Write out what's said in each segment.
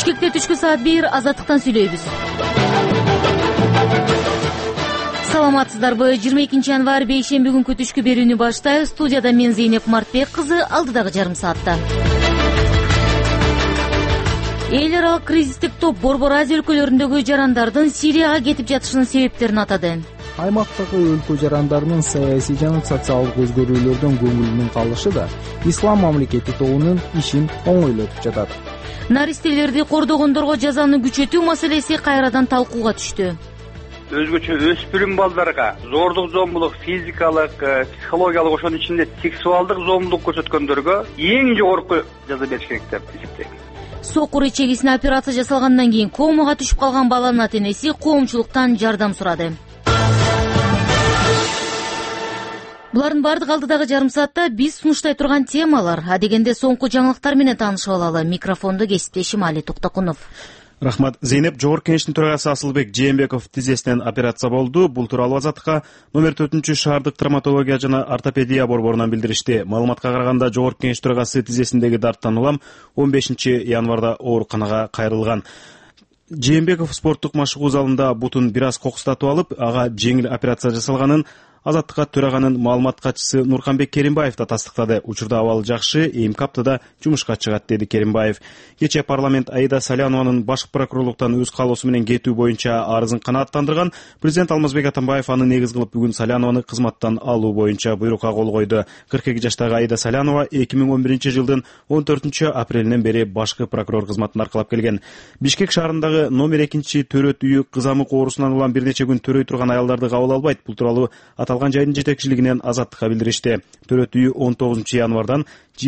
Бишкекте түшкү саат 1 азаттыктан сүйлөйбүз. Саламатсыздарбы? 22 январь бейшемби күнкү түшкү берүүнү баштайбыз. Студияда мен Зейнеп Мартбек кызы, алдыдагы жарым саатта. Эл аралык кризистик топ Борбор Азия өлкөлөрүндөгү жарандардын Сирияга кетип жатышынын себептерин атады. Аймактагы өлкө жарандарынын саясий жана социалдык өзгөрүүлөрдөн көңүлүнүн калышы да Ислам мамлекети тобунун ишин оңойлотуп жатат. Наристелерди кордогондорго жазаны күчөтүү маселеси кайрадан талкууга түштү. Өзгөчө өспүрүм балдарга зордук, зомбулук, физикалык, психологиялык, ошонун ичинде сексуалдык зомбулук көрсөткөндөргө эң жогорку жаза бериш керек деп эсептейм. Сокур ичегисине операция жасалгандан кийин комага түшүп калган баланын ата-энеси коомчулуктан жардам сурады. Булардын бардыгы алдыдагы жарым саатта биз сунуштай турган темалар. Адегенде соңку жаңылыктар менен таанышып алалы. Микрофонду кесиптешим Али Токтокунов. Рахмат. Зейнеп, Жогорку Кеңештин төрагасы Асылбек Жээнбеков тизесинен операция болду. Бул тууралуу Азаттыкка номер 4 шаардык травматология жана ортопедия борборунан билдиришти. Маалыматка караганда Жогорку Кеңеш төрагасы тизесиндеги дарттан улам 15 январда ооруканага кайрылган. Жээнбеков спорттук машыгуу залында бутун бир аз кокустатып алып, ага жеңил операция жасалганын Азаттыкка төраганын маалымат катчысы Нурканбек Керимбаев да тастыктады. Учурда абалы жакшы, эмки аптада жумушка чыгат, деди Керимбаев. Кечээ парламент Аида Салянованын башкы прокурорлуктан өз каалоосу менен кетүү боюнча арызын канааттандырган. Президент Алмазбек Атамбаев аны негиз кылып бүгүн Салянованы кызматтан алуу боюнча буйрукка кол койду. 42 жаштагы Аида Салянова 2011 жылдын 14 апрелинен бери башкы прокурор кызматын аркалап келген. Бишкек шаарындагы номер 2 төрөт үйү кызамык оорусунан улам бир нече күн төрөй турган аялдарды кабыл албайт. Бул тууралуу аталган жайдын жетекчилигинен Азаттыкка билдиришти. Төрөт үйү 19 январдан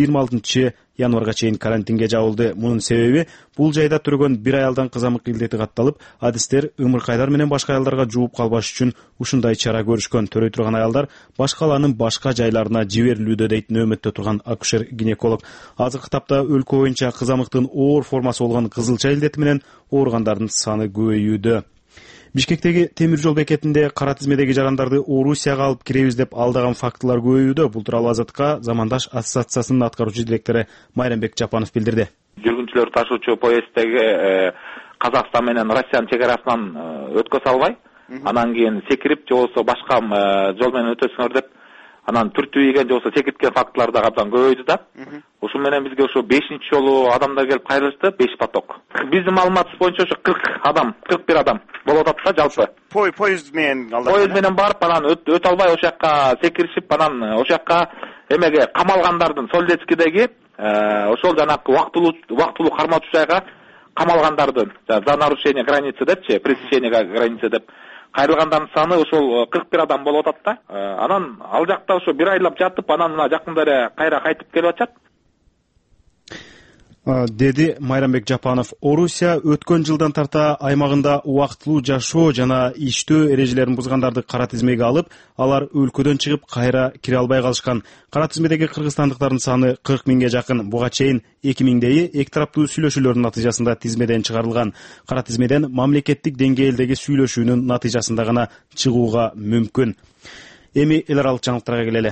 26 январга чейин карантинге жабылды. Мунун себеби бул жайда төрөгөн бир аялдан кызамык илдети катталып, адистер ымыркайдар менен башка аялдарга жууп калбаш үчүн ушундай чара көрүшкөн. Төрөй турган аялдар башка калаанын башка жайларына жиберилүүдө, дейт нөөмөттө турган акушер-гинеколог. Азыркы тапта өлкө боюнча кызамыктын оор формасы болгон кызылча илдети менен ооругандардын саны көбөйүүдө. Бишкектеги темир жол бекетинде кара тизмедеги жарандарды Орусияга алып киребиз деп алдаган фактылар көбөйүүдө. Бул тууралуу Азаттыкка Замандаш ассоциациясынын аткаруучу директору Майрамбек Жапанов билдирди. Жүргүнчүлөр ташуучу поезддеги Казакстан менен Россиянын чек арасынан өткөзө албай, анан кийин секирип же болбосо башка жол менен өтөсүңөр деп анан түртүү ийген же болбосо секирткен фактылар да абдан көбөйдү да. Ушун менен бизге ошо 5-чи жолу адамдар келип кайрылышты, 5 поток. Биздин маалыматыбыз боюнча ошо 40 адам, 41 адам болуп атат да жалпы. Поезд менен барып анан өтө албай ошол жакка секиришип, анан ошол жакка эмеге камалгандардын Солдецкидеги ошол жанакы убактылуу кармоочу жайга камалгандардын за нарушение границы депчи, пресечение границы деп кайрылгандардын саны ошол 41 адам болуп атат да. Анан ал жакта ошо бир айлап жатып, анан мына жакында эле кайра кайтып келип атат, деди Майрамбек Жапанов. Орусия өткөн жылдан тарта аймагында убактылуу жашоо жана иштөө эрежелерин бузгандарды кара тизмеге алып, алар өлкөдөн чыгып кайра кире албай калышкан. Кара тизмедеги кыргызстандыктардын саны 40 миңге жакын. Буга чейин 2 миңдейи эки тараптуу сүйлөшүүлөрдүн натыйжасында тизмеден чыгарылган. Кара тизмеден мамлекеттик деңгээлдеги сүйлөшүүнүн натыйжасында гана чыгууга мүмкүн. Эми эл аралык жаңылыктарга келели.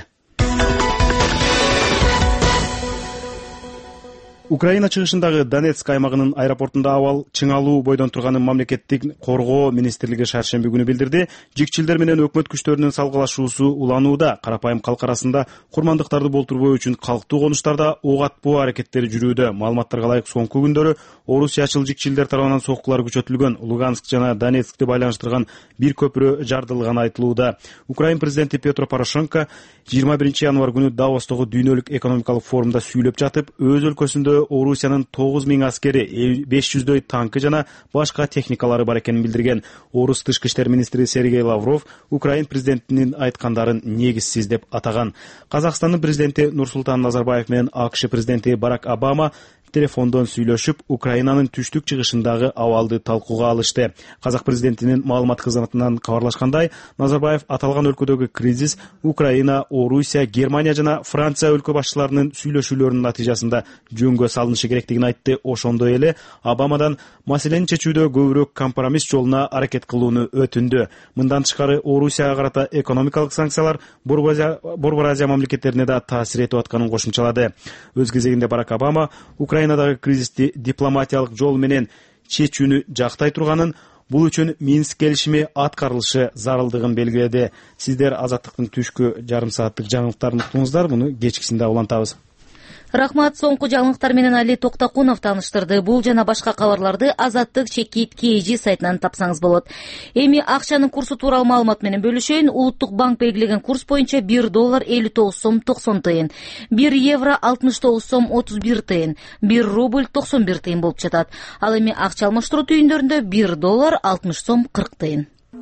Украина чыгышындагы Донецк аймагынын аэропортунда абал чыңалуу бойдон турганын мамлекеттик коргоо министрлиги шаршемби күнү билдирди. Жикчилдер менен өкмөт күчтөрүнүн салгылашуусу уланууда. Карапайым калк арасында курмандыктарды болтурбоо үчүн калктуу конуштарда ок атпоо аракеттери жүрүүдө. Маалыматтарга ылайык соңку күндөрү орусиячыл жикчилдер тарабынан соккулар күчөтүлгөн. Луганск жана Донецкти байланыштырган бир көпүрө жардылганы айтылууда. Украин президенти Петро Порошенко 21 январь күнү Давостогу дүйнөлүк экономикалык форумда сүйлөп жатып, өз өлкөсүндө Орусиянын 9000 аскери, 500дөй танкы жана башка техникалары бар экенин билдирген. Орус тышкы иштер министри Сергей Лавров Украин президентинин айткандарын негизсиз деп атаган. Казакстандын президенти Нурсултан Назарбаев менен АКШ президенти Барак Обама телефондон сүйлөшүп, Украинанын түштүк чыгышындагы абалды талкууга алышты. Казак президентинин маалымат кызматынан кабарлашкандай, Назарбаев аталган өлкөдөгү кризис Украина, Орусия, Германия жана Франция өлкө башчыларынын сүйлөшүүлөрүнүн натыйжасында жөнгө салынышы керектигин айтты. Ошондой эле Обамадан маселени чечүүдө көбүрөөк компромисс жолуна аракет кылууну өтүндү. Мындан тышкары Орусияга карата экономикалык санкциялар Борбор Азия мамлекеттерине да таасир этип атканын кошумчалады. Өз кезегинде Барак Обама Украинадагы кризисти дипломатиялык жол менен чечүүнү жактай турганын, бул үчүн Минск келишими аткарылышы зарылдыгын белгиледи. Сиздер Азаттыктын түшкү жарым сааттык жаңылыктарын уктуңуздар, муну кечкисинде улантабыз. Рахмат, соңку жаңылыктар менен Али Токтакунов тааныштырды. Бул жана башка кабарларды Азаттык чекит KG сайтынан тапсаңыз болот. Эми акчанын курсу тууралуу маалымат менен бөлүшөйүн. Улуттук банк белгилеген курс боюнча 1 доллар 59 сом 90 тыйын, 1 евро 69 сом 31 тыйын, 1 рубль 91 тыйын болуп жатат. Ал эми акча алмаштыруу түйүндөрүндө 1 доллар 60 сом 40 тыйын.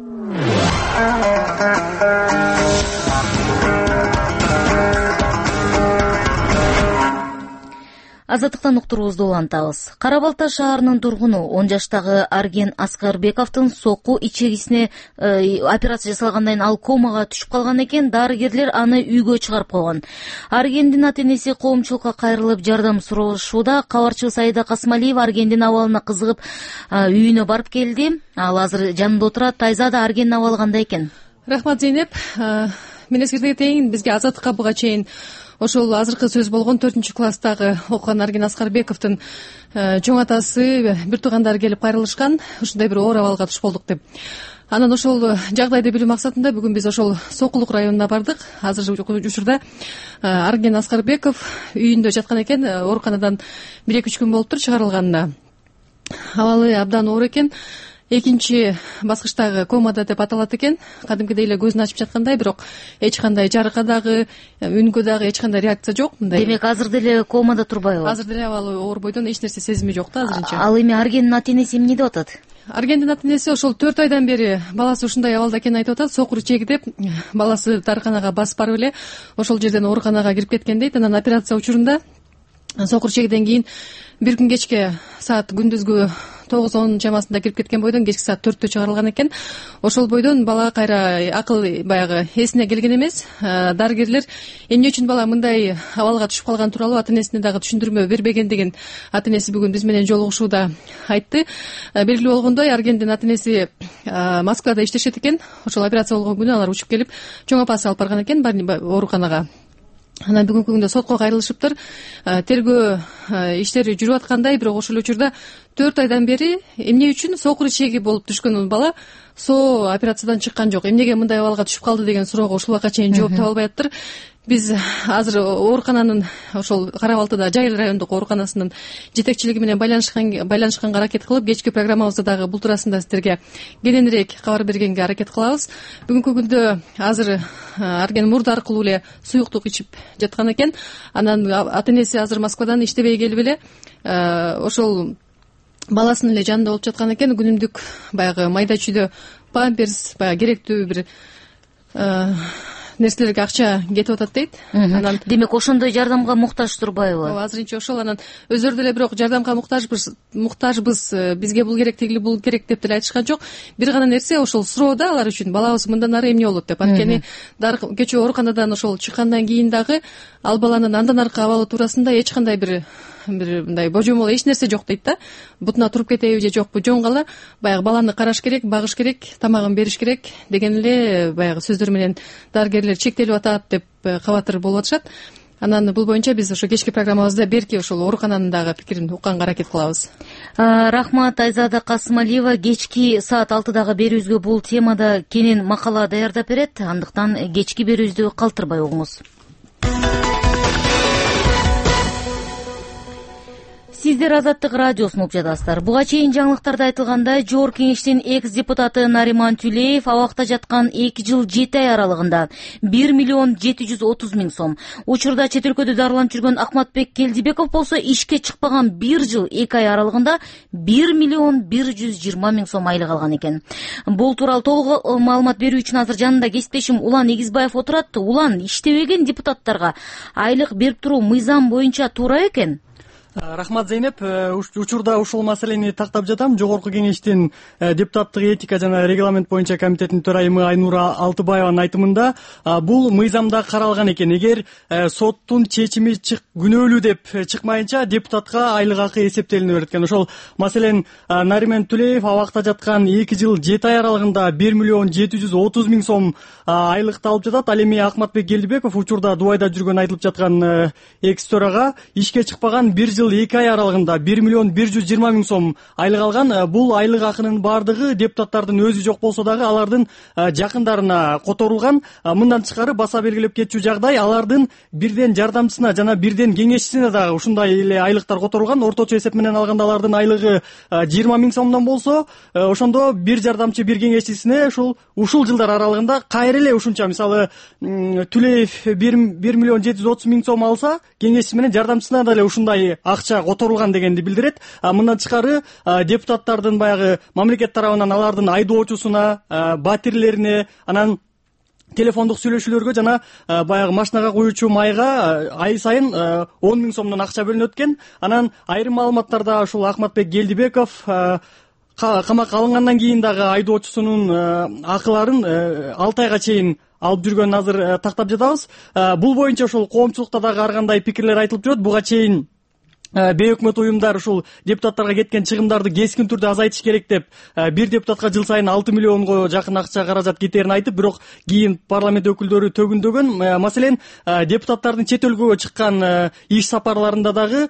Азаттыктан уктуруубузду улантабыз. Кара Балта шаарынын тургуну 10 жаштагы Арген Аскарбековдун соку ичегисине операция жасалгандан ал комага түшүп калган экен. Дарыгерлер аны үйгө чыгарып койгон. Аргендин ата-энеси коомчулукка кайрылып жардам сурашууда. Кабарчыбыз Аида Касмалиева Аргендин абалына кызыгып үйүнө барып келди. Ал азыр жанында отурат. Айзада, Аргендин абалы кандай экен? Рахмат, Зейнеп. Мен эскерте кетейин, бизге Азаттыкка буга чейин ошол азыркы сөз болгон 4-класстагы окуган Арген Аскарбековдун чоң атасы, бир туугандары келип кайрылышкан, ушундай бир оор абалга туш болдук деп. Анан ошол жагдайды билүү максатында бүгүн биз ошол Сокулук районуна бардык. Азыр учурда Арген Аскарбеков үйүндө жаткан экен. Ооруканадан 1-2 күн болуптур чыгарылганына. Абалы абдан оор экен. Экинчи баскычтагы комада деп аталат экен. Кадимкидей эле көзүн ачып жаткандай, бирок эч кандай жарыкка дагы, үнгө дагы эч кандай реакция жок. Демек азыр деле комада турбайбы? Азыр деле абалы оор бойдон эч нерсе сезими жок да азырынча. Ал эми Аргендин ата-энеси эмне деп атат? Аргендин ата-энеси ошол 4 айдан бери баласы ушундай абалда экенин айтып атат. Сокур ичеги деп баласы дарыканага басып барып эле ошол жерден ооруканага кирип кеткен дейт. Анан операция учурунда сокур ичегиден кийин бир күн кечке саат күндүзгү 9-10 чамасында кирип кеткен бойдон кечки саат 4-тө чыгарылган экен. Ошол бойдон бала кайра акыл баягы эсине келген эмес. Дарыгерлер эмне үчүн бала мындай абалга түшүп калган тууралуу ата-энесине дагы түшүндүрмө бербегендигин ата-энеси бүгүн биз менен жолугушууда айтты. Белгилүү болгондой, Аргендин ата-энеси Москвада иштешет экен. Ошол операция болгон күнү алар учуп келип чоң апасы алып барган экен ооруканага. Анан бүгүнкү күндө сотко кайрылышыптыр. Тергөө иштери жүрүп аткандай, бирок ошол учурда 4 айдан бери эмне үчүн сокур ичеги болуп түшкөн бала операциядан чыккан жок, эмнеге мындай абалга түшүп калды деген суроого ушул убакка чейин жооп таба албай атыптыр. Биз азыр оорукананын ошол Кара Балтада Жайыл райондук ооруканасынын жетекчилиги менен байланышканга аракет кылып, кечки программабызда дагы бул туурасында сиздерге кененирээк кабар бергенге аракет кылабыз. Бүгүнкү күндө азыр Арген мурду аркылуу эле суюктук ичип жаткан экен. Анан ата-энеси азыр Москвадан иштебей келип эле ошол баласынын эле жанында болуп жаткан экен. Күнүмдүк баягы майда чүйдө памперс, баягы керектүү бир нерселерге акча кетип атат дейт. Анан демек ошондой жардамга муктаж турбайбы? Азырынча ошол. Анан өздөрү деле бирок жардамга муктажбыз, бизге бул керек, тигили бул керек деп деле айтышкан жок. Бир гана нерсе ошол суроо алар үчүн, балабыз мындан ары эмне болот деп. Анткени кечээ ооруканадан ошол чыккандан кийин дагы ал баланын андан аркы абалы туурасында эч кандай бир мындай божомол эч нерсе жок дейт да. Бутуна туруп кетеби же жокпу, жөн гала баягы баланы караш керек, багыш керек, тамагын бериш керек деген эле баягы сөздөр менен дарыгерлер чектелип атат деп кабатыр болуп атышат. Анан бул боюнча биз ошо кечки программабызда берки ошол оорукананын дагы пикирин укканга аракет кылабыз. Рахмат, Айзада Касмалиева. Кечки саат 6-дагы берүүбүзгө бул темада кенен макала даярдап берет. Андыктан кечки берүүбүздү калтырбай угуңуз. Сиздер Азаттык радиосун угуп жатасыздар. Буга чейин жаңылыктарда айтылгандай, Жогорку Кеңештин экс-депутаты Нариман Түлеев абакта жаткан 2 жыл 7 ай аралыгында 1 миллион 730 миң сом. Учурда чет өлкөдө дарыланып жүргөн Акматбек Келдибеков болсо ишке чыкпаган 1 жыл 2 ай аралыгында 1 миллион 120 миң сом айлык алган экен. Бул тууралуу толук маалымат берүү үчүн азыр жанында кесиптешим Улан Эгизбаев отурат. Улан, иштебеген депутаттарга айлык берип туруу мыйзам боюнча туура экен? Рахмат, Зейнеп. Учурда ушул маселени тактап жатам. Жогорку Кеңештин депутаттык этика жана регламент боюнча комитетинин төрайымы Айнура Алтыбаеванын айтымында бул мыйзамда каралган экен. Эгер соттун чечими күнөөлүү деп чыкмайынча депутатка айлык акы эсептелине берет экен. Ошол маселен Нариман Түлеев абакта жаткан 2 жыл 7 ай аралыгында 1 миллион 730 миң сом айлыкты алып жатат. Ал эми Акматбек Келдибеков учурда Дубайда жүргөн айтылып жаткан экс төрага ишке чыкпаган 1 жыл жыл 2 ай аралыгында 1,120,000 сом айлык алган. Бул айлык акынын бардыгы депутаттардын өзү жок болсо дагы алардын жакындарына которулган. Мындан тышкары баса белгилеп кетчү жагдай, алардын бирден жардамчысына жана бирден кеңешчисине дагы ушундай эле айлыктар которулган. Орточо эсеп менен алганда алардын айлыгы 20,000 сомдон болсо, ошондо бир жардамчы, бир кеңешчисине ушул жылдар аралыгында кайра эле ушунча, мисалы Түлеев 1,730,000 сом алса, кеңешчиси менен жардамчысына да эле ушундай акча которулган дегенди билдирет. Мындан тышкары депутаттардын баягы мамлекет тарабынан алардын айдоочусуна, батирлерине, анан телефондук сүйлөшүүлөргө жана баягы машинага куюучу майга ай сайын 10,000 сомдон акча бөлүнөт экен. Анан айрым маалыматтарда ушул Ахматбек Келдибеков камакка алынгандан кийин дагы айдоочусунун акыларын 6 айга чейин алып жүргөнүн азыр тактап жатабыз. Бул боюнча ушул коомчулукта дагы ар кандай пикирлер айтылып жүрөт. Буга чейин бейөкмөт уюмдар ушул депутаттарга кеткен чыгымдарды кескин түрдө азайтыш керек деп, бир депутатка жыл сайын 6 миллионго жакын акча каражат кетерин айтып, бирок кийин парламент өкүлдөрү төгүндөгөн. Маселен, депутаттардын чет өлкөгө чыккан иш сапарларында дагы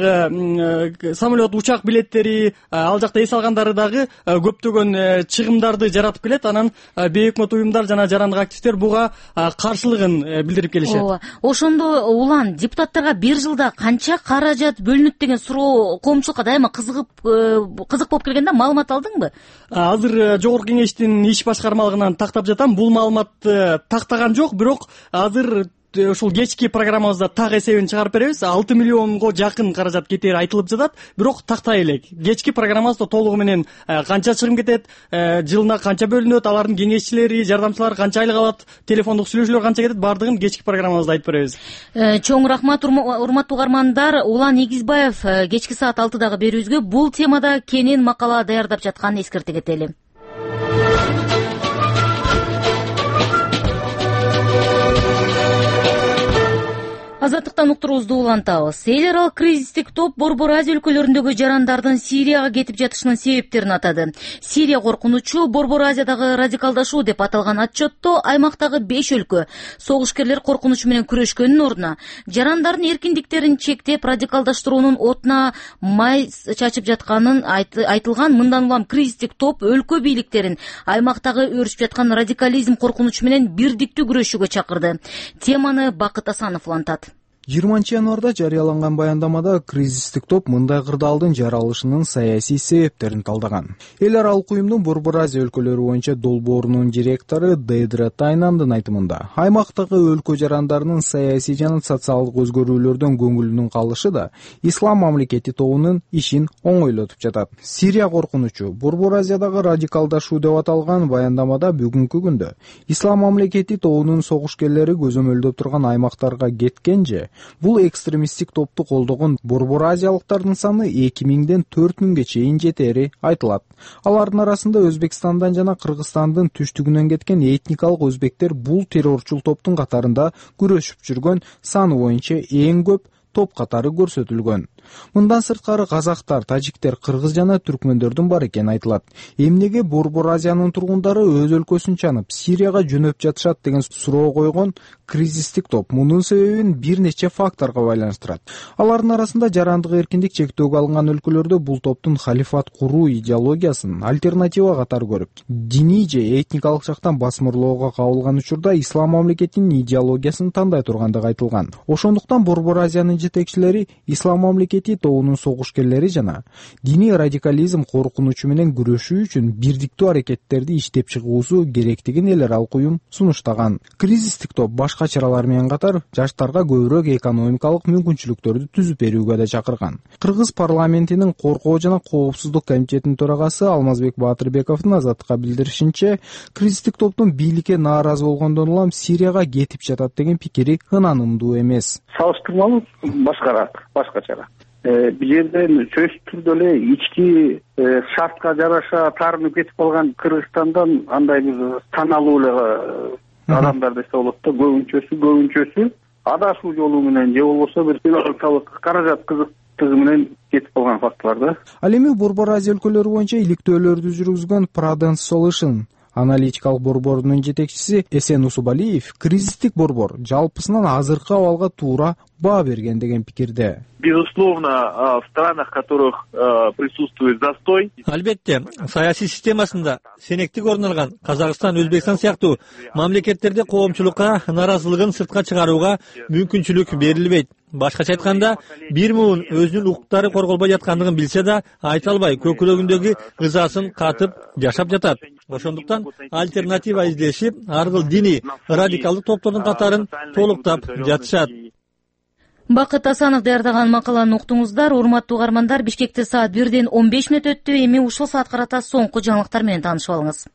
баягы самолет, учак билеттери, ал жакта эс алгандары дагы көптөгөн чыгымдарды жаратып келет. Анан бейөкмөт уюмдар жана жарандык активисттер буга каршылыгын билдирип келишет. Ооба. Ошондо улан депутаттарга бир жылда канча каражат бөлүнөт деген суроо коомчулукка дайыма кызык болуп келген да. Маалымат алдыңбы? Азыр жогорку кеңештин иш башкармалыгынан тактап жатам. Бул маалыматты тактаган жок, бирок азыр ушул кечки программабызда так эсебин чыгарып беребиз. 6 миллионго жакын каражат кетери айтылып жатат, бирок тактай элек. Кечки программабызда толугу менен канча чыгым кетет, жылына канча бөлүнөт, алардын кеңешчилери, жардамчылары канча айлык алат, телефондук сүйлөшүүлөр канча кетет, бардыгын кечки программабызда айтып беребиз. Чоң рахмат, урматтуу угармандар. Улан Эгизбаев кечки саат 6-дагы берүүбүзгө бул темада кенен макала даярдап жатканын эскерте кетели. Азаттыктан уктуруубузду улантабыз. Эл аралык кризистик топ Борбор Азия өлкөлөрүндөгү жарандардын Сирияга кетип жатышынын себептерин атады. Сирия коркунучу Борбор Азиядагы радикалдашуу деп аталган отчетто аймактагы 5 өлкө согушкерлер коркунучу менен күрөшкөнүн ордуна жарандардын эркиндиктерин чектеп радикалдаштыруунун отуна май чачып жатканын айтылган. Мындан улам кризистик топ өлкө бийликтерин аймактагы өрүшүп жаткан радикализм коркунучу менен бирдиктүү күрөшүүгө чакырды. Теманы Бакыт Асанов улантат. 20 январда жарыяланган баяндамада кризистик топ мындай кырдаалдын жаралышынын саясий себептерин талдаган. Эл аралык уюмдун Борбор Азия өлкөлөрү боюнча долбоорунун директору Дейдре Тайнандын айтымында, аймактагы өлкө жарандарынын саясий жана социалдык өзгөрүүлөрдөн көңүлүнүн калышы да ислам мамлекети тобунун ишин оңойлотуп жатат. Сирия коркунучу Борбор Азиядагы радикалдашуу деп аталган баяндамада бүгүнкү күндө ислам мамлекети тобунун согушкерлери көзөмөлдөп турган аймактарга кеткенже, бул экстремисттик топту колдогон борбор азиялыктардын саны 2000ден 4000ге чейин жетери айтылат. Алардын арасында Өзбекстандан жана Кыргызстандын түштүгүнөн кеткен этникалык өзбектер бул террорчул топтун катарында күрөшүп жүргөн саны боюнча эң көп топ катары көрсөтүлгөн. Мындан сырткары казактар, тажиктер, кыргыз жана түркмөндөрдүн бар экени айтылат. Эмнеге Борбор Азиянын тургундары өз өлкөсүн чанып, Сирияга жөнөп жатышат деген суроо койгон кризистик топ мунун себебин бир нече факторго байланыштырат. Алардын арасында жарандык эркиндик чектөөгө алынган өлкөлөрдө бул топтун халифат куруу идеологиясын альтернатива катары көрүп, диний же этникалык жактан басмырлоого кабылган учурда ислам мамлекетинин идеологиясын тандай тургандыгы айтылган. Ошондуктан Борбор Азиянын жетекчилери ислам мамлекети тобунун согушкерлери жана диний радикализм коркунучу менен күрөшүү үчүн бирдиктүү аракеттерди иштеп чыгуусу керектигин эл аралык уюм сунуштаган. Кризистик топ башка чаралар менен катар жаштарга көбүрөөк экономикалык мүмкүнчүлүктөрдү түзүп берүүгө да чакырган. Кыргыз парламентинин коркоо жана коопсуздук комитетинин төрагасы Алмазбек Баатырбековдун Азаттыкка билдиришинче, кризистик топтун бийликке нааразы болгондон улам Сирияга кетип жатат деген пикири ынанымдуу эмес. Салыштырмалуу башкача. Бул жерден сөзсүз түрдө эле ички шартка жараша таарынып кетип калган Кыргызстандан андай бир таанылуу эле адамдар десе болот да, көбүнчөсү адашуу жолу менен же болбосо бир финансылык каражат кызыктыгы менен кетип калган фактылар да. Ал эми Борбор Азия өлкөлөрү боюнча иликтөөлөрдү жүргүзгөн Prudence Solution Аналитикалык борборунун жетекчиси Эсен Усубалиев кризистик борбор жалпысынан азыркы абалга туура баа берген деген пикирде. Безусловно, в странах, в которых присутствует застой. Албетте, саясий системасында сенектик орун алган Казакстан, Өзбекстан сыяктуу мамлекеттерде коомчулукка наразылыгын сыртка чыгарууга мүмкүнчүлүк берилбейт. Башкача айтканда, бир муун өзүнүн укуктары корголбой жаткандыгын билсе да, айта албай көкүрөгүндөгү ызасын катып жашап жатат. Ошондуктан альтернатива издешип, аргыл диний радикалдык топтордун катарын толуктап жатышат. Бакыт Асанов даярдаган макаланы уктуңуздар. Урматтуу угармандар, Бишкекте саат 1:15 өттү. Эми ушул саат карата соңку жаңылыктар менен таанышып алыңыз.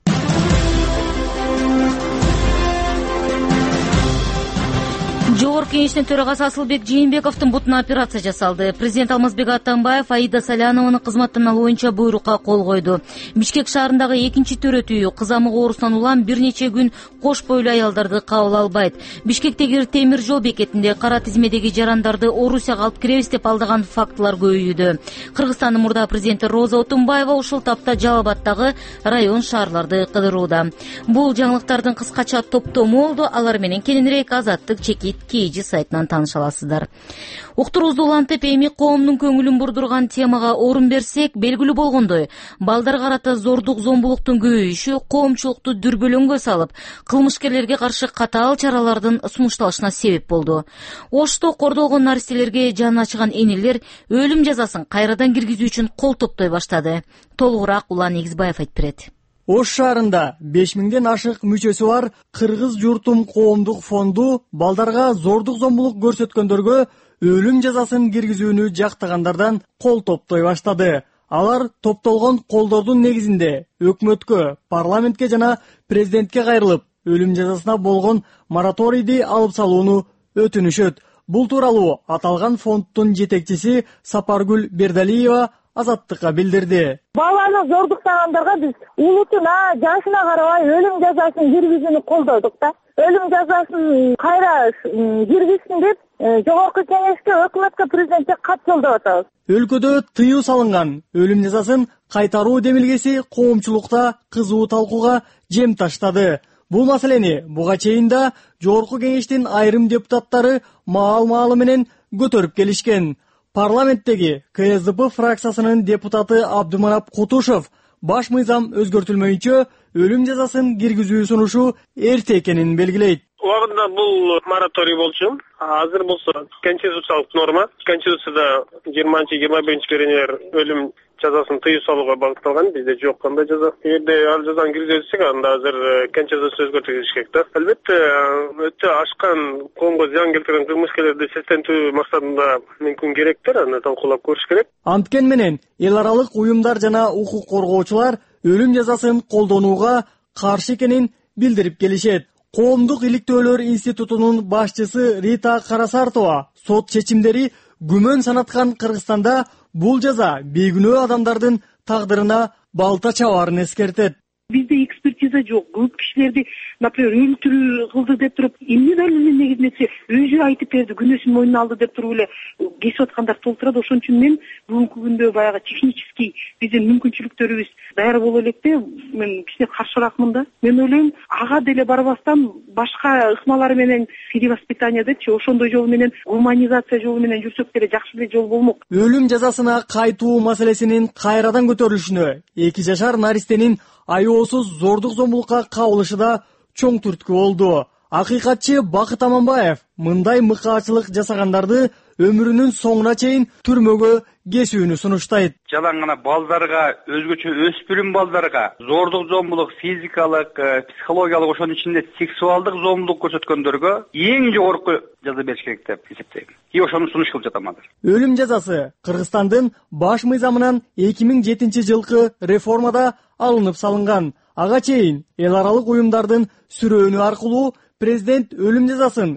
Жогорку Кеңештин төрагасы Асылбек Жээнбековдун бутуна операция жасалды. Президент Алмазбек Атамбаев Аида Салянованы кызматтан алуу боюнча буйрукка кол койду. Бишкек шаарындагы экинчи төрөт үйү кызамык оорусунан улам бир нече күн кош бойлуу аялдарды кабыл албайт. Бишкектеги темир жол бекетинде кара тизмедеги жарандарды Орусияга алып киребиз деп алдаган фактылар көбөйүүдө. Кыргызстандын мурда президенти Роза Отунбаева ушул тапта Жалал Абаддагы район шаарларды кыдырууда. Бул жаңылыктардын кыскача топтому болду. Алар менен кененирээк Азаттык чекит KG сайтынан тааныша аласыздар. Уктуруубузду улантып, эми коомдун көңүлүн бурдурган темага орун берсек, белгилүү болгондой, балдарга карата зордук зомбулуктун көбөйүшү коомчулукту дүрбөлөңгө салып, кылмышкерлерге каршы катаал чаралардын сунушталышына себеп болду. Ошто кордолгон наристелерге жаны ачыган энелер өлүм жазасын кайрадан киргизүү үчүн кол топтой баштады. Толугураак Улан Эгизбаев айтып берет. Ош шаарында 5000ден ашык мүчөсү бар Кыргыз журтум коомдук фонду балдарга зордук зомбулук көрсөткөндөргө өлүм жазасын киргизүүнү жактагандардан кол топтой баштады. Алар топтолгон колдордун негизинде өкмөткө, парламентке жана президентке кайрылып, өлүм жазасына болгон мораторийди алып салууну өтүнүшөт. Бул тууралуу аталган фонддун жетекчиси Сапаргүл Бердалиева Азаттыкка билдирди. Баланы зордуктагандарга биз улутуна, жашына карабай өлүм жазасын киргизүүнү колдодук да. Өлүм жазасын кайра киргизсин деп Жогорку Кеңешке, өкмөткө, президентке кат жолдоп атабыз. Өлкөдө тыюу салынган өлүм жазасын кайтаруу демилгеси коомчулукта кызуу талкууга жем таштады. Бул маселени буга чейин да Жогорку Кеңештин айрым депутаттары маал-маалы менен көтөрүп келишкен. Парламенттеги КСДП фракциясынын депутаты Абдуманап Кутушев баш мыйзам өзгөртүлмөйүнчө өлүм жазасын киргизүү сунушу эрте экенин белгилейт. Убагында бул мораторий болчу. Азыр болсо конституциялык норма. Конституцияда 20-21 беренелер өлүм жазасын тыюу салууга багытталган. Бизде жок кандай жаза. Эгерде ал жазаны киргизсек, анда азыр конституция өзгөртүлүш керек да. Албетте, өтө ашкан коомго зыян келтирген кылмышкерлерди сестентүү максатында мүмкүн керектир, аны талкуулап көрүш керек. Анткени менен эл аралык уюмдар жана укук коргоочулар өлүм жазасын колдонууга каршы экенин билдирип келишет. Коомдук иликтөөлөр институтунун башчысы Рита Карасартова сот чечимдери күмөн санаткан Кыргызстанда бул жаза бейгүнөө адамдардын тагдырына балта чабаарын эскертет. Бизде экспертиза жок. Көп кишилерди, например, өлтүрүү кылды деп туруп, эмне өлүмүн негизинде өзү айтып берди, күнөөсүн мойнуна алды деп туруп эле кесип аткандар толтурат. Ошон үчүн мен бүгүнкү күндө баягы технический биздин мүмкүнчүлүктөрүбүз даяр боло электе, мен кичине каршыракмын да. Мен ойлойм, ага деле барбастан башка ыкмалары менен перевоспитание депчи, ошондой жол менен гуманизация жолу менен жүрсөк деле жакшы эле жол болмок. Өлүм жазасына кайтуу маселесинин кайрадан көтөрүлүшүнө 2 жашар наристенин айоосуз зордук зомбулукка кабылышы да чоң түрткү болду. Акыйкатчы Бакыт Аманбаев мындай мыкаачылык жасагандарды өмүрүнүн соңуна чейин түрмөгө кесүүнү сунуштайт. Жалаң гана балдарга, өзгөчө өспүрүм балдарга зордук зомбулук, физикалык, психологиялык, ошонун ичинде сексуалдык зомбулук көрсөткөндөргө эң жогорку жаза бериш керек деп эсептейм. И ошону сунуш кылып жатам азыр. Өлүм жазасы Кыргызстандын баш мыйзамынан 2007-жылкы реформада алынып салынган. Ага чейин эл аралык уюмдардын сүрөөнү аркылуу президент өлүм жазасын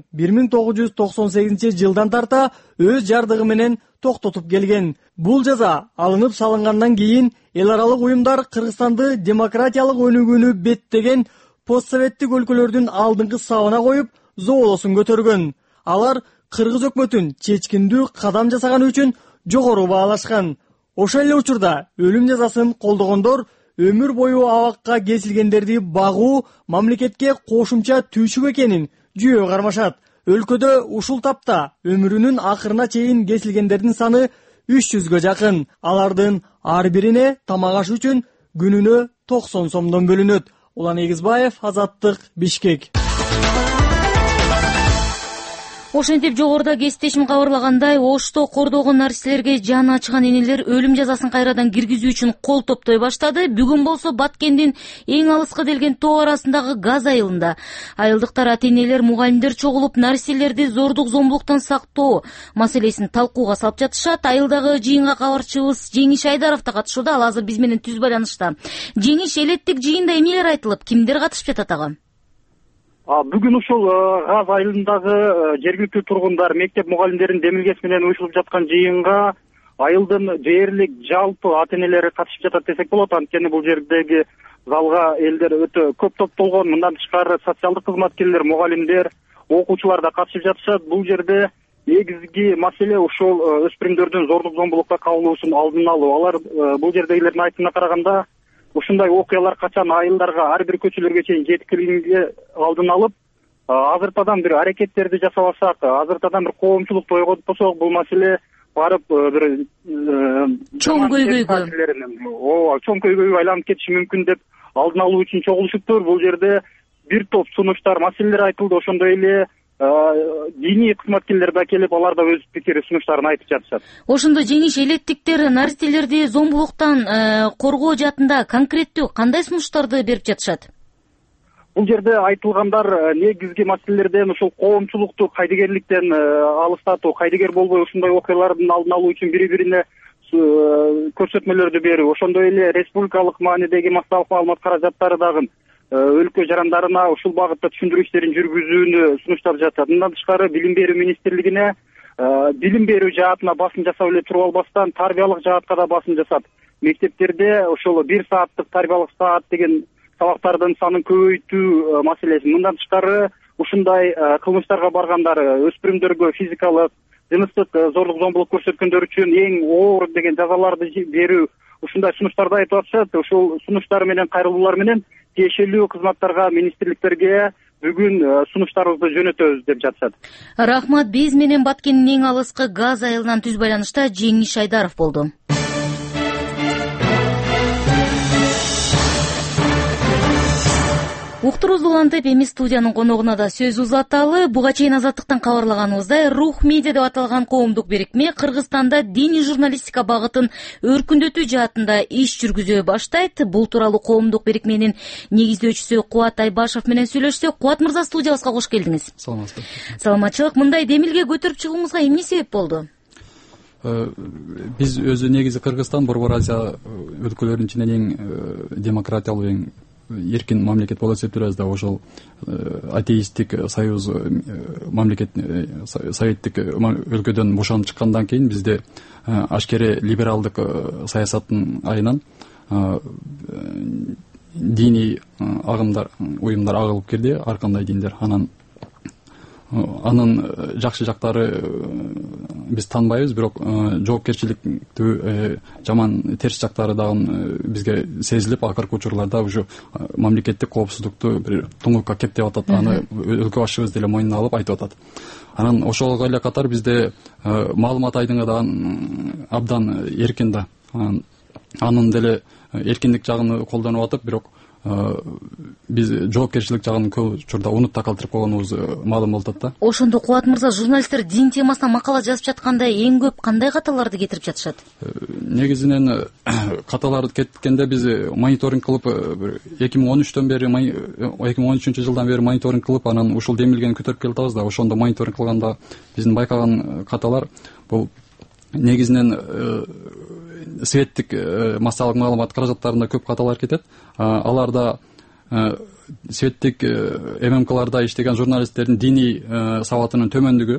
1998-жылдан тарта өз жардыгы менен токтотуп келген. Бул жаза алынып салынгандан кийин эл аралык уюмдар Кыргызстанды демократиялык өнүгүүнү беттеген постсоветтик өлкөлөрдүн алдыңкы сабына коюп, зоолосун көтөргөн. Алар Кыргыз өкмөтүн чечкиндүү кадам жасаганы үчүн жогору баалашкан. Ошол эле учурда өлүм жазасын колдогондор өмүр бою абакка кесилгендерди багуу мамлекетке кошумча түйшүк экенин жүйө кармашат. Өлкөдө ушул тапта өмүрүнүн акырына чейин кесилгендердин саны 300гө жакын. Алардын ар бирине тамак аш үчүн күнүнө 90 сомдон бөлүнөт. Улан Эгизбаев, Азаттык, Бишкек. Ошентип жогоруда кесиптешим кабарлагандай, Ошто кордогон нарселерге жаны ачыган энелер өлүм жазасын кайрадан киргизүү үчүн кол топтой баштады. Бүгүн болсо Баткендин эң алыска делген тоо арасындагы газ айылында айылдыктар, ата-энелер, мугалимдер чогулуп нарселерди зордук зомбулуктан сактоо маселесин талкууга салып жатышат. Айылдагы жыйынга кабарчыбыз Жеңиш Айдаров да катышууда. Ал азыр биз менен түз байланышта. Жеңиш, элеттик жыйында эмнелер айтылып, кимдер катышып жатат ага? Бүгүн ушул газ айылындагы жергиликтүү тургундар, мектеп мугалимдеринин демилгеси менен уюшулуп жаткан жыйынга айылдын дээрлик жалпы ата-энелери катышып жатат десек болот. Анткени бул жердеги залга элдер өтө көп топтолгон. Мындан тышкары социалдык кызматкерлер, мугалимдер, окуучулар да катышып жатышат. Бул жерде негизги маселе ушул өспүрүмдөрдүн зордук зомбулукка кабылуусун алдын алуу. Алар бул жердегилердин айтымына караганда, ушундай окуялар качан айылдарга, ар бир көчөлөргө чейин жеткирилгенге алдын алып, азыртадан бир аракеттерди жасабасак, азыртадан бир коомчулукту ойготпосок, бул маселе барып бир чоң көйгөйгө чоң көйгөйгө айланып кетиши мүмкүн деп алдын алуу үчүн чогулушуптур. Бул жерде бир топ сунуштар, маселелер айтылды. Ошондой эле диний кызматкерлер да келип, алар да өз пикир сунуштарын айтып жатышат. Ошондо Жеңиш, элеттиктер наристелерди зомбулуктан коргоо жаатында конкреттүү кандай сунуштарды берип жатышат? Бул жерде айтылгандар негизги маселелерден ушул коомчулукту кайдыгерликтен алыстатуу, кайдыгер болбой ушундай окуялардын алдын алуу үчүн бири-бирине көрсөтмөлөрдү берүү, ошондой эле республикалык маанидеги массалык маалымат каражаттары дагы өлкө жарандарына ушул багытта түшүндүрүү иштерин жүргүзүүнү сунуштап жатат. Мындан тышкары Билим берүү министрлигине билим берүү жаатына басым жасап эле туруп албастан, тарбиялык жаатка да басым жасап, мектептерде ошол 1 сааттык тарбиялык саат деген сабактардын санын көбөйтүү маселеси. Мындан тышкары ушундай кылмыштарга баргандар, өспүрүмдөргө физикалык, жыныстык зордук зомбулук көрсөткөндөр үчүн эң оор деген жазаларды берүү, ушундай сунуштарды айтып атышат. Ушул сунуштар менен, кайрылуулар менен тиешелүү кызматтарга, министрликтерге бүгүн сунуштарыбызды жөнөтөбүз деп жатышат. Рахмат. Биз менен Баткендин эң алыскы газ айылынан түз байланышта Жеңиш Айдаров болду. Уктуруубузду улантып, эми студиянын коногуна да сөз узаталы. Буга чейин Азаттыктан кабарлаганыбыздай, Рух Медиа деп аталган коомдук бирикме Кыргызстанда диний журналистика багытын өркүндөтүү жаатында иш жүргүзө баштайт. Бул тууралуу коомдук бирикменин негиздөөчүсү Кубат Айбашев менен сүйлөшсөк. Кубат мырза, студиябызга кош келдиңиз. Саламатчылык. Мындай демилге көтөрүп чыгууңузга эмне себеп болду? Биз өзү негизи Кыргызстан Борбор Азия өлкөлөрүнүн ичинен эң демократиялуу, эң эркин мамлекет болуп эсептелебиз да. Ошол атеисттик союз мамлекет, советтик өлкөдөн бошонуп чыккандан кийин бизде ашкере либералдык саясаттын айынан диний агымдар, уюмдар агылып кирди, ар кандай диндер. Анын жакшы жактары биз таанбайбыз, бирок жоопкерчиликтүү жаман терс жактары дагы бизге сезилип, акыркы учурларда уже мамлекеттик коопсуздукту бир туңукка кептеп атат. Аны өлкө башчыбыз деле мойнуна алып айтып атат. Анан ошого эле катар бизде маалымат айдынгы дагы абдан эркин да. Анын деле эркиндик жагын колдонуп атып, бирок биз жоопкерчилик жагын көп учурда унутта калтырып койгонубуз маалым болуп атат да. Ошондо Кубат мырза, журналисттер дин темасына макала жазып жатканда эң көп кандай каталарды кетирип жатышат? Негизинен каталарды кеткенде биз мониторинг кылып, 2013-төн бери, 2013-жылдан бери мониторинг кылып, анан ушул демилгени көтөрүп келатабыз да. Ошондо мониторинг кылганда биздин байкаган каталар бул негизинен светтик массалык маалымат каражаттарында көп каталар кетет. Аларда светтик ММКларда иштеген журналисттердин диний сабатынын төмөндүгү,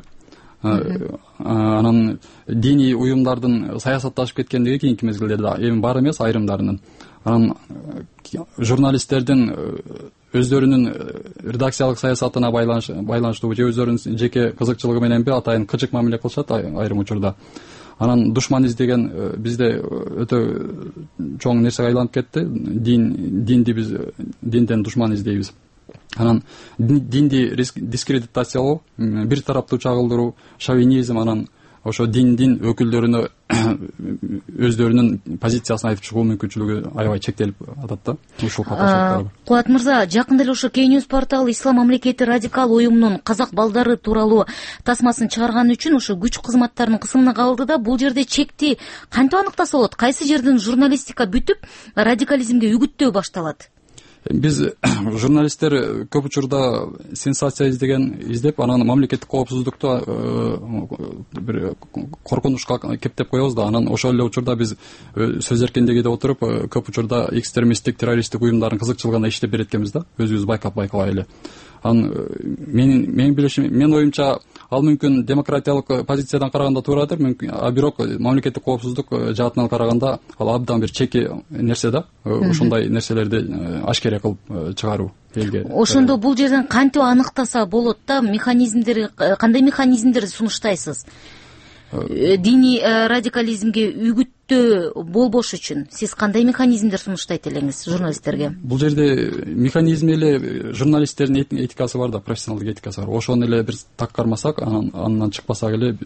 анан диний уюмдардын саясатташып кеткендиги кийинки мезгилдерде эми бар эмес, айрымдарынын. Анан журналисттердин өздөрүнүн редакциялык саясатына байланыштуу же өздөрүнүн жеке кызыкчылыгы мененби атайын кыжык мамиле кылышат айрым учурда. анан душман издеген бизде өтө чоң нерсеге айланып кетти. Динди биз динден душман издейбиз. Анан динди дискредитациялоо, бир тараптуу чагылдыруу, шовинизм, анан ошо диндин өкүлдөрүнө өздөрүнүн позициясын айтып чыгуу мүмкүнчүлүгү аябай чектелип атат да. Ушул катар. Кубат мырза, жакында эле ошо Кей Ньюс порталы Ислам мамлекети радикал уюмунун казак балдары тууралуу тасмасын чыгарган үчүн ошо күч кызматтарынын кысымына кабылды да. Бул жерде чекти кантип аныктаса болот? Кайсы жерден журналистика бүтүп радикализмге үгүттөө башталат? Биз журналисттер көп учурда сенсация издеп, анан мамлекеттик коопсуздукту бир коркунучка кептеп коебуз да. Анан ошол эле учурда биз сөз эркиндигиде отуруп, көп учурда экстремисттик, террористтик уюмдардын кызыкчылыгына иштеп берет экенбиз да. Өзүбүз байкабай эле. Менин билишим, менин оюмча, ал мүмкүн демократиялык позициядан караганда туурадыр, мүмкүн, бирок мамлекеттик коопсуздук жаатынан караганда ал абдан бир чеки нерсе да. Ушундай нерселерди ашкере кылып чыгаруу элге. Ошондо бул жерден кантип аныктаса болот да? Кандай механизмдерди сунуштайсыз? Диний радикализмге үгүттөө болбош үчүн сиз кандай механизмдер сунуштайт элеңиз журналисттерге? Бул жерде механизм эле журналисттердин этикасы бар да, профессионалдык этикасы бар. Ошону эле бир так кармасак, андан чыкпасак эле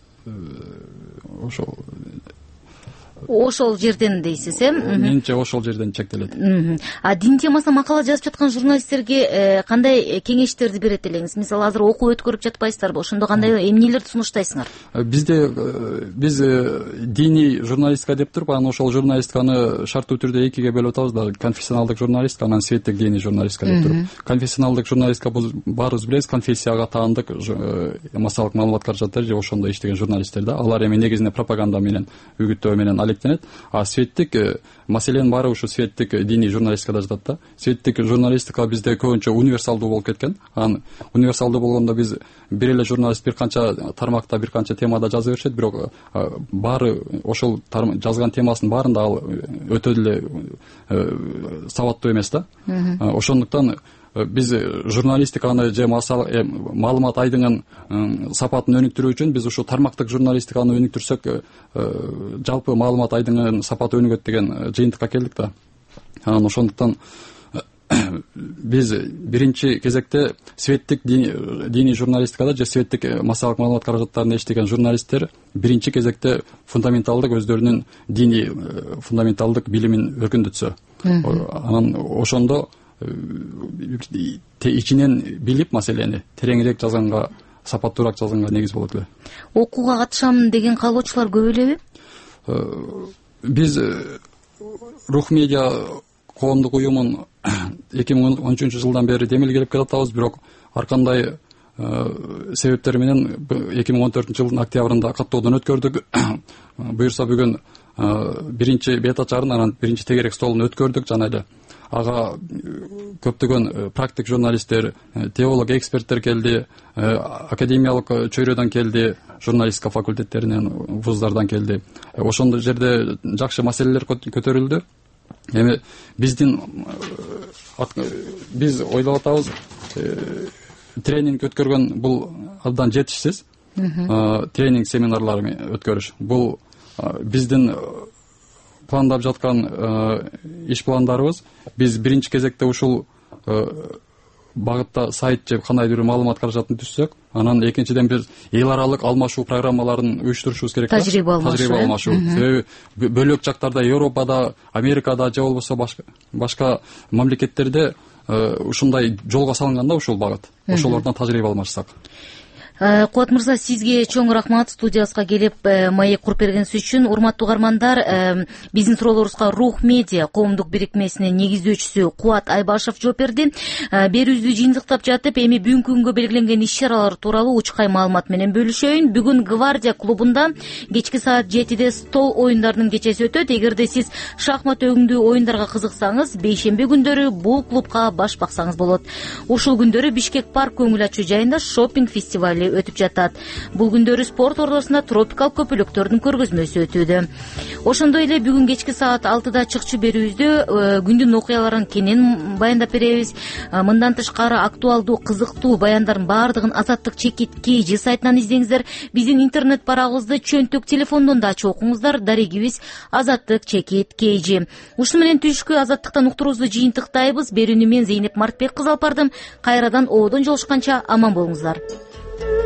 ошол жерден дейсиз, Менимче ошол жерден чектелет. Дин темасына макала жазып жаткан журналисттерге кандай кеңештерди берет элеңиз? Мисалы, азыр окуу өткөрүп жатпайсыздарбы? Ошондо кандай эмнелерди сунуштайсыңар? Биз диний журналистика деп туруп, анан ошол журналистиканы шарттуу түрдө экиге бөлүп атабыз да. Конфессионалдык журналистика, анан светтик диний журналистика деп туруп. Конфессионалдык журналистика бул баарыбыз билебиз, конфессияга таандык массалык маалымат каражаттар же ошондой иштеген журналисттер да. Алар эми негизинен пропаганда менен, үгүттөө менен алектенет. Светтик маселенин баары ушу светтик диний журналистикада жатат да. Светтик журналистика бизде көбүнчө универсалдуу болуп кеткен. Анан универсалдуу болгондо биз бир эле журналист бир канча тармакта, бир канча темада жаза беришет, бирок баары ошол жазган темасынын баарында ал өтө деле сабаттуу эмес да. Ошондуктан биз журналистиканы же маалымат айдыңын сапатын өнүктүрүү үчүн биз ушу тармактык журналистиканы өнүктүрсөк, жалпы маалымат айдыңын сапаты өнүгөт деген жыйынтыкка келдик да. Анан ошондуктан биз биринчи кезекте светтик диний журналистикада же светтик массалык маалымат каражаттарында иштеген журналисттер биринчи кезекте фундаменталдык өздөрүнүн диний фундаменталдык билимин өркүндөтсө, анан ошондо ичинен билип маселени тереңирээк жазганга, сапаттуураак жазганга негиз болот эле. Окууга катышам деген каалоочулар көп элеби? Биз Рух медиа коомдук уюмун 2013 жылдан бери демилгелеп келатабыз, бирок ар кандай себептер менен 2014 жылдын октябрында каттоодон өткөрдүк. Буюрса бүгүн биринчи бет ачарын, анан биринчи тегерек столун өткөрдүк. Жана эле ага көптөгөн практик журналисттер, теолог эксперттер келди, академиялык чөйрөдөн келди, журналистика факультеттеринен, вуздардан келди. Ошондой жерде жакшы маселелер көтөрүлдү. Эми биз ойлоп атабыз, тренинг өткөргөн бул абдан жетишсиз. Тренинг семинарлары өткөрүш бул биздин пландап жаткан иш пландарыбыз. Биз биринчи кезекте ушул багытта сайт же кандайдыр бир маалымат каражатын түзсөк, анан экинчиден бир эл аралык алмашуу программаларын уюштурушубуз керек. Тажрыйба алмашуу. Себеби бөлөк жактарда, Европада, Америкада же болбосо башка мамлекеттерде ушундай жолго салынган да ушул багыт. Ошолордон тажрыйба алмашсак. Кубат мырза, сизге чоң рахмат студиябызга келип маек куруп бергениңиз үчүн. Урматтуу угармандар, биздин суроолорубузга Рух медиа коомдук бирикмесинин негиздөөчүсү Кубат Айбашев жооп берди. Берүүбүздү жыйынтыктап жатып, эми бүгүнкү күнгө белгиленген иш-чаралар тууралуу учкай маалымат менен бөлүшөйүн. Бүгүн Гвардия клубунда кечки саат 7-де стол оюндарынын кечеси өтөт. Эгерде сиз шахмат өгүндүү оюндарга кызыксаңыз, бейшемби күндөрү бул клубка баш баксаңыз болот. Ушул күндөрү Бишкек парк көңүл ачуу жайында шопинг фестивали эле өтүп жатат. Бул күндөрү спорт ордосунда тропикалык көпөлөктөрдүн көргөзмөсү өтүүдө. Ошондой эле бүгүн кечки саат 6-да чыкчы берүүбүздө күндүн окуяларын кенен баяндап беребиз. Мындан тышкары актуалдуу, кызыктуу баяндардын баардыгын Азаттык чекит KG сайтынан издеңиздер. Биздин интернет барагыбызды чөнтөк телефондон да ачып окуңуздар. Дарегибиз Азаттык чекит KG. Ушуну менен түшкү Азаттыктан уктуруубузду жыйынтыктайбыз. Берүүнү мен Зейнеп Мартбек кызы алып бардым. Кайрадан ободон жолушканча аман болуңуздар.